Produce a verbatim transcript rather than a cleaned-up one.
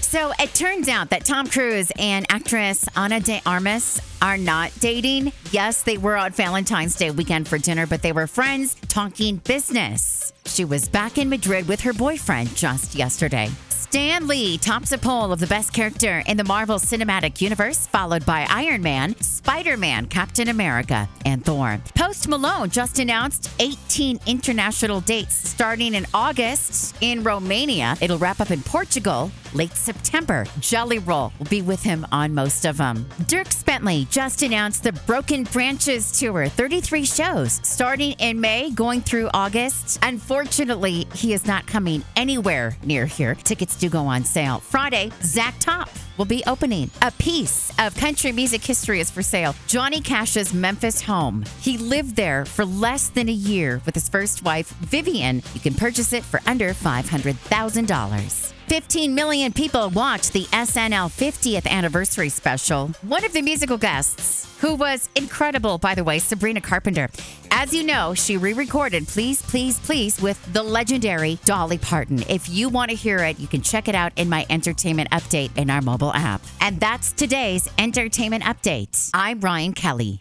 So it turns out that Tom Cruise and actress Ana de Armas are not dating. Yes, they were on Valentine's Day weekend for dinner, but they were friends talking business. She was back in Madrid with her boyfriend just yesterday. Stan Lee tops a poll of the best character in the Marvel Cinematic Universe, followed by Iron Man, Spider-Man, Captain America, and Thor. Post Malone just announced eighteen international dates starting in August in Romania. It'll wrap up in Portugal late September. Jelly Roll will be with him on most of them. Dierks Bentley just announced the Broken Branches Tour, thirty-three shows starting in May, going through August. Unfortunately, he is not coming anywhere near here. Tickets do go on sale. Friday, Zach Top will be opening. A piece of country music history is for sale. Johnny Cash's Memphis home. He lived there for less than a year with his first wife, Vivian. You can purchase it for under five hundred thousand dollars. fifteen million people watched the S N L fiftieth anniversary special. One of the musical guests, who was incredible, by the way, Sabrina Carpenter. As you know, she re-recorded Please, Please, Please with the legendary Dolly Parton. If you want to hear it, you can check it out in my entertainment update in our mobile app. And that's today's entertainment update. I'm Ryan Kelly.